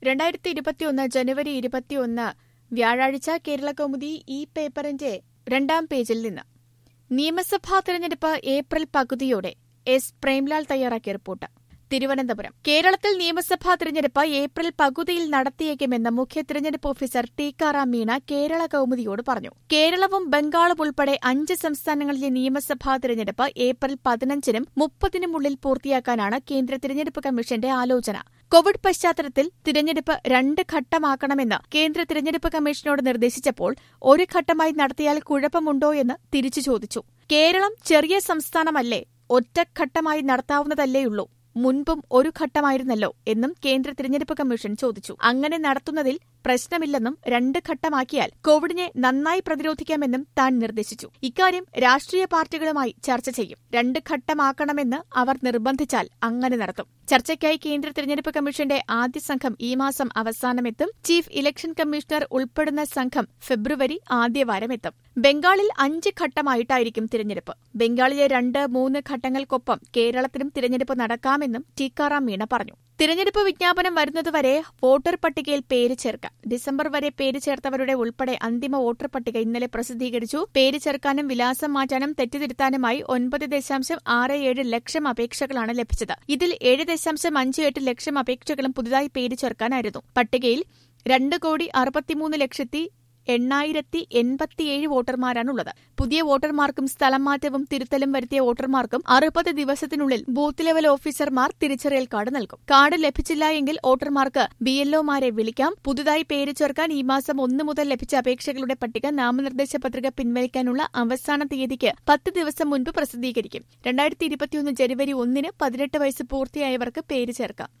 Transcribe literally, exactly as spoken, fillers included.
രണ്ടായിരത്തി ഇരുപത്തിയൊന്ന് ജനുവരി ഇരുപത്തിയൊന്ന് വ്യാഴാഴ്ച കേരളകൗമുദി ഈ പേപ്പറിന്റെ രണ്ടാം പേജിൽ നിന്ന് നിയമസഭാ തെരഞ്ഞെടുപ്പ് ഏപ്രിൽ പകുതിയോടെ എസ് പ്രേംലാൽ തയ്യാറാക്കിയ റിപ്പോർട്ട്. തിരുവനന്തപുരം കേരളത്തിൽ നിയമസഭാ തിരഞ്ഞെടുപ്പ് ഏപ്രിൽ പകുതിയിൽ നടത്തിയേക്കുമെന്ന് മുഖ്യ തിരഞ്ഞെടുപ്പ് ഓഫീസർ ടിക്കാറാം മീണ കേരള കൗമുദിയോട് പറഞ്ഞു. കേരളവും ബംഗാളും ഉൾപ്പെടെ അഞ്ച് സംസ്ഥാനങ്ങളിലെ നിയമസഭാ തിരഞ്ഞെടുപ്പ് ഏപ്രിൽ പതിനഞ്ചിനും മുപ്പതിനുമുള്ളിൽ പൂർത്തിയാക്കാനാണ് കേന്ദ്ര തിരഞ്ഞെടുപ്പ് കമ്മീഷന്റെ ആലോചന. കോവിഡ് പശ്ചാത്തലത്തിൽ തിരഞ്ഞെടുപ്പ് രണ്ട് ഘട്ടമാക്കണമെന്ന് കേന്ദ്ര തിരഞ്ഞെടുപ്പ് കമ്മീഷനോട് നിർദ്ദേശിച്ചപ്പോൾ ഒരു ഘട്ടമായി നടത്തിയാൽ കുഴപ്പമുണ്ടോയെന്ന് തിരിച്ചു ചോദിച്ചു. കേരളം ചെറിയ സംസ്ഥാനമല്ലേ, ഒറ്റഘട്ടമായി നടത്താവുന്നതല്ലേയുള്ളൂ, മുൻപും ഒരു ഘട്ടമായിരുന്നല്ലോ എന്നും കേന്ദ്ര തിരഞ്ഞെടുപ്പ് കമ്മീഷൻ ചോദിച്ചു. അങ്ങനെ നടത്തുന്നതിൽ പ്രശ്നമില്ലെന്നും രണ്ട് ഘട്ടമാക്കിയാൽ കോവിഡിനെ നന്നായി പ്രതിരോധിക്കാമെന്നും താൻ നിർദ്ദേശിച്ചു. ഇക്കാര്യം രാഷ്ട്രീയ പാർട്ടികളുമായി ചർച്ച ചെയ്യും. രണ്ട് ഘട്ടമാക്കണമെന്ന് അവർ നിർബന്ധിച്ചാൽ അങ്ങനെ നടത്തും. ചർച്ചയ്ക്കായി കേന്ദ്ര തിരഞ്ഞെടുപ്പ് കമ്മീഷന്റെ ആദ്യ സംഘം ഈ മാസം അവസാനമെത്തും. ചീഫ് ഇലക്ഷൻ കമ്മീഷണർ ഉൾപ്പെടുന്ന സംഘം ഫെബ്രുവരി ആദ്യവാരമെത്തും. ബംഗാളിൽ അഞ്ച് ഘട്ടമായിട്ടായിരിക്കും തിരഞ്ഞെടുപ്പ്. ബംഗാളിലെ രണ്ട് മൂന്ന് ഘട്ടങ്ങൾക്കൊപ്പം കേരളത്തിലും തിരഞ്ഞെടുപ്പ് നടക്കാമെന്നും ടിക്കാറാം മീണ പറഞ്ഞു. തിരഞ്ഞെടുപ്പ് വിജ്ഞാപനം വരുന്നതുവരെ വോട്ടർ പട്ടികയിൽ പേര് ചേർക്കാം. ഡിസംബർ വരെ പേര് ചേർത്തവരുടെ ഉൾപ്പെടെ അന്തിമ വോട്ടർ പട്ടിക ഇന്നലെ പ്രസിദ്ധീകരിച്ചു. പേര് ചേർക്കാനും വിലാസം മാറ്റാനും തെറ്റിതിരുത്താനുമായി ഒൻപത് ദശാംശം ആറ് ഏഴ് ലക്ഷം അപേക്ഷകളാണ് ലഭിച്ചത്. ഇതിൽ ഏഴ് ദശാംശം അഞ്ച് എട്ട് ലക്ഷം അപേക്ഷകളും പുതുതായി പേര് ചേർക്കാനായിരുന്നു. പട്ടികയിൽ രണ്ട് കോടി അറുപത്തിമൂന്ന് ലക്ഷത്തി എണ്ണായിരത്തി എൺപത്തിയേഴ് വോട്ടർമാരാണുള്ളത്. പുതിയ വോട്ടർമാർക്കും സ്ഥലം മാറ്റവും തിരുത്തലും വരുത്തിയ വോട്ടർമാർക്കും അറുപത് ദിവസത്തിനുള്ളിൽ ബൂത്ത് ലെവൽ ഓഫീസർമാർ തിരിച്ചറിയൽ കാർഡ് നൽകും. കാർഡ് ലഭിച്ചില്ല എങ്കിൽ വോട്ടർമാർക്ക് ബിഎൽഒമാരെ വിളിക്കാം. പുതുതായി പേര് ചേർക്കാൻ ഈ മാസം ഒന്ന് മുതൽ ലഭിച്ച അപേക്ഷകളുടെ പട്ടിക നാമനിർദ്ദേശ പത്രിക പിൻവലിക്കാനുള്ള അവസാന തീയതിക്ക് പത്ത് ദിവസം മുൻപ് പ്രസിദ്ധീകരിക്കും. രണ്ടായിരത്തി ഇരുപത്തിയൊന്ന് ജനുവരി ഒന്നിന് പതിനെട്ട് വയസ്സ് പൂർത്തിയായവർക്ക് പേര് ചേർക്കാം.